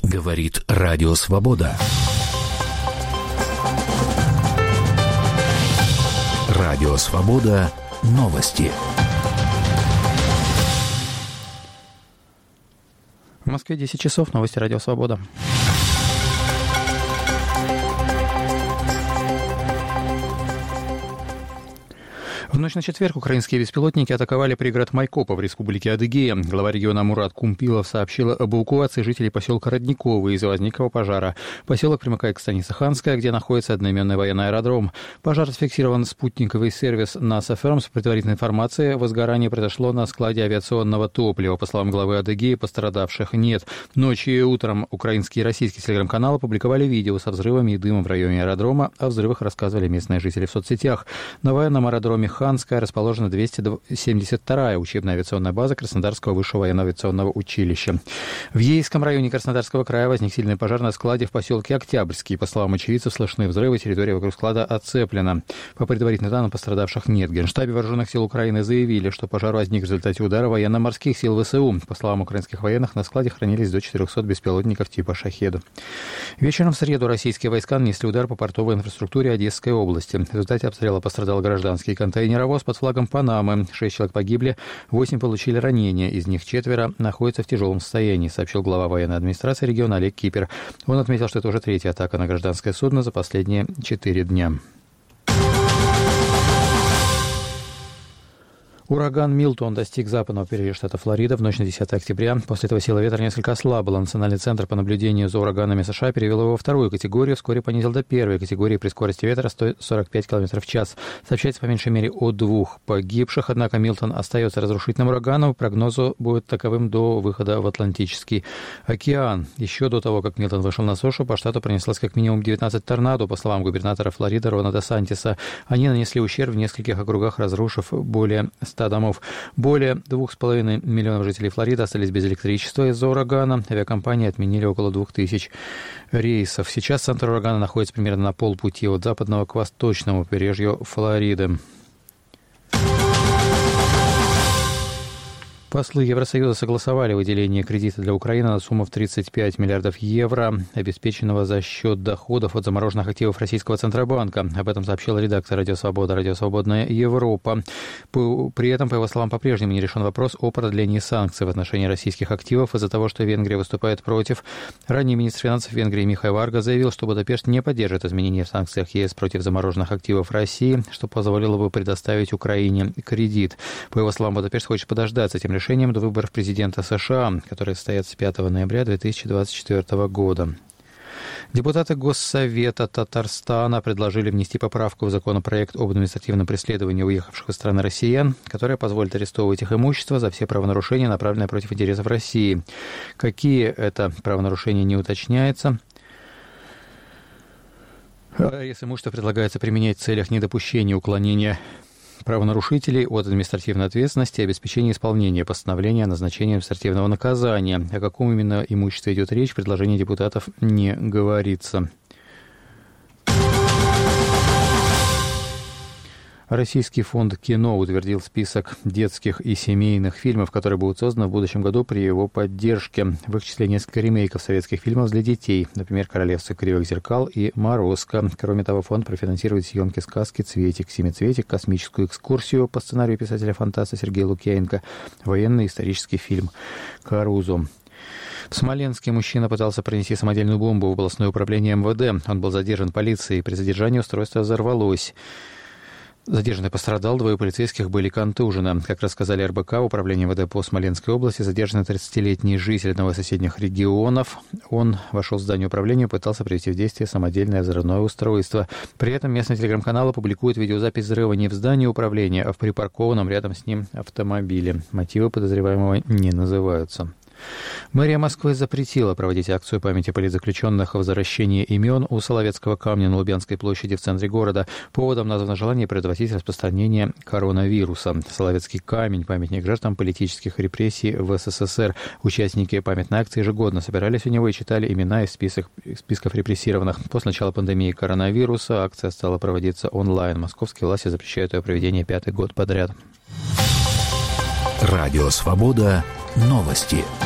Говорит Радио Свобода. Радио Свобода. Новости. В Москве 10 часов. Новости Радио Свобода. В ночь на четверг украинские беспилотники атаковали пригород Майкопа в республике Адыгея. Глава региона Мурат Кумпилов сообщил об эвакуации жителей поселка Родниковый из-за возникшего пожара. Поселок примыкает к станице Ханская, где находится одноименный военный аэродром. Пожар зафиксирован спутниковый сервис NASA Firms. По предварительной информации, возгорание произошло на складе авиационного топлива. По словам главы Адыгеи, пострадавших нет. Ночью и утром украинские и российские телеграм-каналы опубликовали видео со взрывами и дымом в районе аэродрома. О взрывах рассказывали местные жители в соцсетях. На военном аэродроме Ханская расположена 272-я учебная авиационная база Краснодарского высшего военного авиационного училища. В Ейском районе Краснодарского края возник сильный пожар на складе в поселке Октябрьский. По словам очевидцев, слышны взрывы, территория вокруг склада оцеплена. По предварительным данным, пострадавших нет. В Генштабе Вооруженных сил Украины заявили, что пожар возник в результате удара военно-морских сил ВСУ. По словам украинских военных, на складе хранились до 400 беспилотников типа «Шахед». Вечером в среду российские войска нанесли удар по портовой инфраструктуре Одесской области. В результате обстрела пострадал гражданский контейнеровоз под флагом Панамы. 6 человек погибли, 8 получили ранения. Из них 4 находятся в тяжелом состоянии, сообщил глава военной администрации региона Олег Кипер. Он отметил, что это уже третья атака на гражданское судно за последние 4 дня. Ураган Милтон достиг западного побережья штата Флорида в ночь на 10 октября. После этого сила ветра несколько ослабла. Национальный центр по наблюдению за ураганами США перевел его во вторую категорию, вскоре понизил до первой категории при скорости ветра 145 км в час. Сообщается по меньшей мере о 2 погибших, однако Милтон остается разрушительным ураганом. Прогнозу будет таковым до выхода в Атлантический океан. Еще до того, как Милтон вышел на сушу, по штату пронеслось как минимум 19 торнадо, по словам губернатора Флориды Рона Десантиса. Они нанесли ущерб в нескольких округах, разрушив более 100 домов. Более 2,5 миллионов жителей Флориды остались без электричества из-за урагана. Авиакомпании отменили около 2000 рейсов. Сейчас центр урагана находится примерно на полпути от западного к восточному побережью Флориды. Послы Евросоюза согласовали выделение кредита для Украины на сумму в 35 миллиардов евро, обеспеченного за счет доходов от замороженных активов Российского Центробанка. Об этом сообщил редактор «Радио Свобода», «Радио Свободная Европа». При этом, по его словам, по-прежнему не решен вопрос о продлении санкций в отношении российских активов из-за того, что Венгрия выступает против. Ранее министр финансов Венгрии Михай Варга заявил, что Будапешт не поддержит изменения в санкциях ЕС против замороженных активов России, что позволило бы предоставить Украине кредит. По его словам, Будапешт хочет подождать с этим решением до выборов президента США, которые состоятся 5 ноября 2024 года. Депутаты Госсовета Татарстана предложили внести поправку в законопроект об административном преследовании уехавших из страны россиян, которая позволит арестовывать их имущество за все правонарушения, направленные против интересов России. Какие это правонарушения, не уточняется. Арест имущества предлагается применять в целях недопущения уклонения правонарушителей от административной ответственности и обеспечения исполнения постановления о назначении административного наказания. О каком именно имуществе идет речь, в предложении депутатов не говорится. Российский фонд кино утвердил список детских и семейных фильмов, которые будут созданы в будущем году при его поддержке. В их числе несколько ремейков советских фильмов для детей, например, «Королевство кривых зеркал» и «Морозко». Кроме того, фонд профинансирует съемки сказки «Цветик», «Семицветик», космическую экскурсию по сценарию писателя-фантаста Сергея Лукьяненко, военный исторический фильм «Карузо». В Смоленске мужчина пытался пронести самодельную бомбу в областное управление МВД. Он был задержан полицией. При задержании устройство взорвалось. Задержанный пострадал, 2 полицейских были контужены. Как рассказали РБК, в управлении МВД по Смоленской области задержанный 30-летний житель одного из соседних регионов. Он вошел в здание управления и пытался привести в действие самодельное взрывное устройство. При этом местный телеграм-канал публикует видеозапись взрыва не в здании управления, а в припаркованном рядом с ним автомобиле. Мотивы подозреваемого не называются. Мэрия Москвы запретила проводить акцию памяти политзаключенных о возвращении имен у Соловецкого камня на Лубянской площади в центре города. Поводом названо желание предотвратить распространение коронавируса. Соловецкий камень – памятник жертвам политических репрессий в СССР. Участники памятной акции ежегодно собирались у него и читали имена из списков репрессированных. После начала пандемии коронавируса акция стала проводиться онлайн. Московские власти запрещают ее проведение 5-й год подряд. Радио Свобода. Новости.